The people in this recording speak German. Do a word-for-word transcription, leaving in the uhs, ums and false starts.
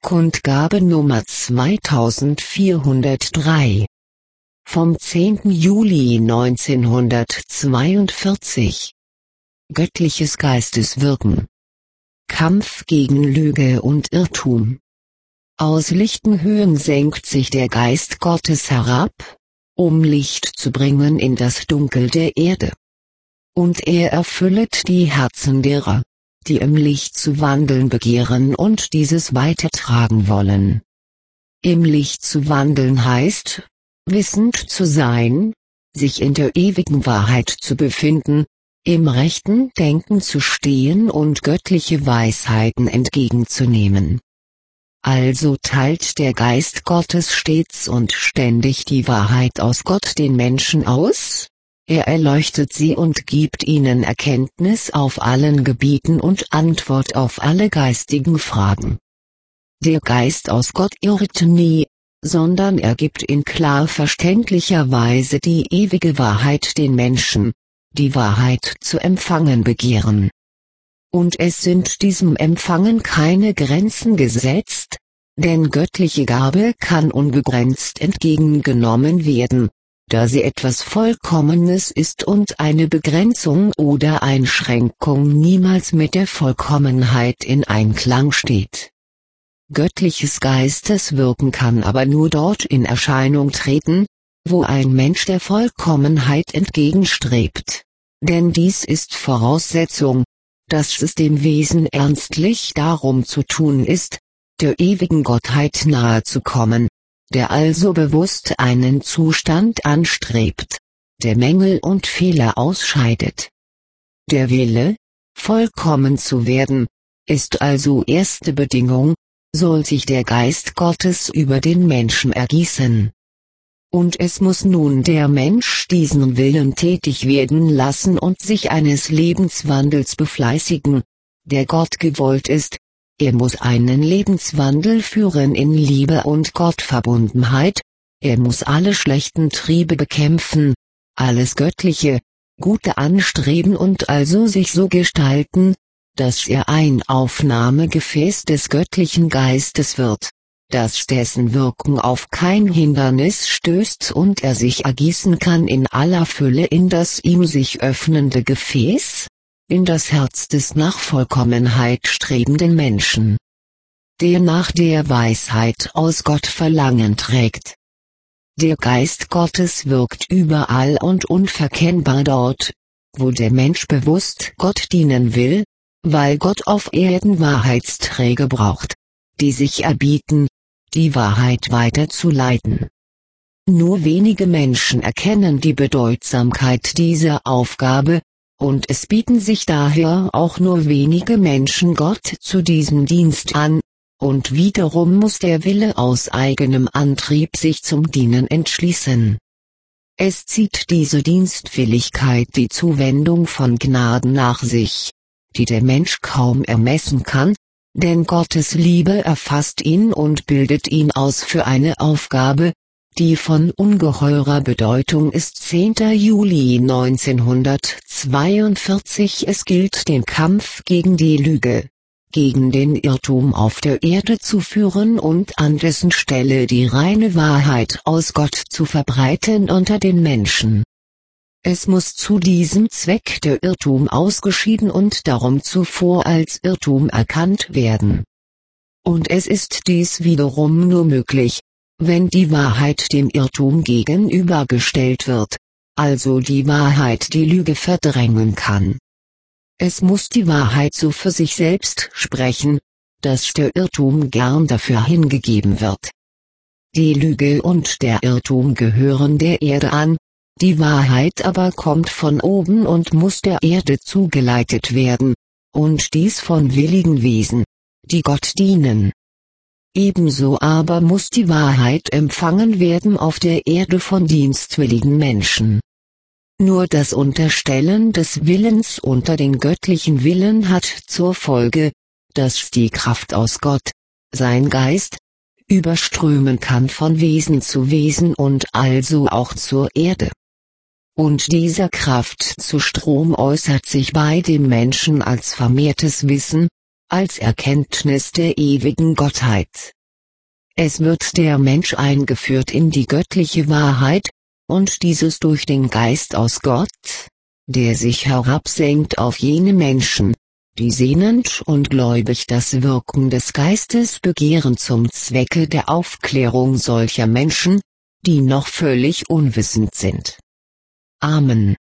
Kundgabe Nummer zweitausendvierhundertdrei. Vom zehnten Juli neunzehnhundertzweiundvierzig. Göttliches Geisteswirken. Kampf gegen Lüge und Irrtum. Aus lichten Höhen senkt sich der Geist Gottes herab, um Licht zu bringen in das Dunkel der Erde. Und er erfüllet die Herzen derer, die im Licht zu wandeln begehren und dieses weitertragen wollen. Im Licht zu wandeln heißt, wissend zu sein, sich in der ewigen Wahrheit zu befinden, im rechten Denken zu stehen und göttliche Weisheiten entgegenzunehmen. Also teilt der Geist Gottes stets und ständig die Wahrheit aus Gott den Menschen aus, er erleuchtet sie und gibt ihnen Erkenntnis auf allen Gebieten und Antwort auf alle geistigen Fragen. Der Geist aus Gott irrt nie, sondern er gibt in klar verständlicher Weise die ewige Wahrheit den Menschen, die Wahrheit zu empfangen begehren. Und es sind diesem Empfangen keine Grenzen gesetzt, denn göttliche Gabe kann unbegrenzt entgegengenommen werden, da sie etwas Vollkommenes ist und eine Begrenzung oder Einschränkung niemals mit der Vollkommenheit in Einklang steht. Göttliches Geisteswirken kann aber nur dort in Erscheinung treten, wo ein Mensch der Vollkommenheit entgegenstrebt, denn dies ist Voraussetzung, dass es dem Wesen ernstlich darum zu tun ist, der ewigen Gottheit nahe zu kommen, der also bewusst einen Zustand anstrebt, der Mängel und Fehler ausscheidet. Der Wille, vollkommen zu werden, ist also erste Bedingung, soll sich der Geist Gottes über den Menschen ergießen. Und es muss nun der Mensch diesen Willen tätig werden lassen und sich eines Lebenswandels befleißigen, der Gott gewollt ist. Er muss einen Lebenswandel führen in Liebe und Gottverbundenheit, er muss alle schlechten Triebe bekämpfen, alles Göttliche, Gute anstreben und also sich so gestalten, dass er ein Aufnahmegefäß des göttlichen Geistes wird, dass dessen Wirken auf kein Hindernis stößt und er sich ergießen kann in aller Fülle in das ihm sich öffnende Gefäß, in das Herz des nach Vollkommenheit strebenden Menschen, der nach der Weisheit aus Gott Verlangen trägt. Der Geist Gottes wirkt überall und unverkennbar dort, wo der Mensch bewusst Gott dienen will, weil Gott auf Erden Wahrheitsträger braucht, die sich erbieten, die Wahrheit weiterzuleiten. Nur wenige Menschen erkennen die Bedeutsamkeit dieser Aufgabe, und es bieten sich daher auch nur wenige Menschen Gott zu diesem Dienst an, und wiederum muss der Wille aus eigenem Antrieb sich zum Dienen entschließen. Es zieht diese Dienstwilligkeit die Zuwendung von Gnaden nach sich, die der Mensch kaum ermessen kann, denn Gottes Liebe erfasst ihn und bildet ihn aus für eine Aufgabe, die von ungeheurer Bedeutung ist. zehnter Juli neunzehnhundertzweiundvierzig. Es gilt den Kampf gegen die Lüge, gegen den Irrtum auf der Erde zu führen und an dessen Stelle die reine Wahrheit aus Gott zu verbreiten unter den Menschen. Es muss zu diesem Zweck der Irrtum ausgeschieden und darum zuvor als Irrtum erkannt werden. Und es ist dies wiederum nur möglich, wenn die Wahrheit dem Irrtum gegenübergestellt wird, also die Wahrheit die Lüge verdrängen kann. Es muss die Wahrheit so für sich selbst sprechen, dass der Irrtum gern dafür hingegeben wird. Die Lüge und der Irrtum gehören der Erde an, die Wahrheit aber kommt von oben und muss der Erde zugeleitet werden, und dies von willigen Wesen, die Gott dienen. Ebenso aber muss die Wahrheit empfangen werden auf der Erde von dienstwilligen Menschen. Nur das Unterstellen des Willens unter den göttlichen Willen hat zur Folge, dass die Kraft aus Gott, sein Geist, überströmen kann von Wesen zu Wesen und also auch zur Erde. Und dieser Kraftzustrom äußert sich bei dem Menschen als vermehrtes Wissen, als Erkenntnis der ewigen Gottheit. Es wird der Mensch eingeführt in die göttliche Wahrheit, und dieses durch den Geist aus Gott, der sich herabsenkt auf jene Menschen, die sehnend und gläubig das Wirken des Geistes begehren zum Zwecke der Aufklärung solcher Menschen, die noch völlig unwissend sind. Amen.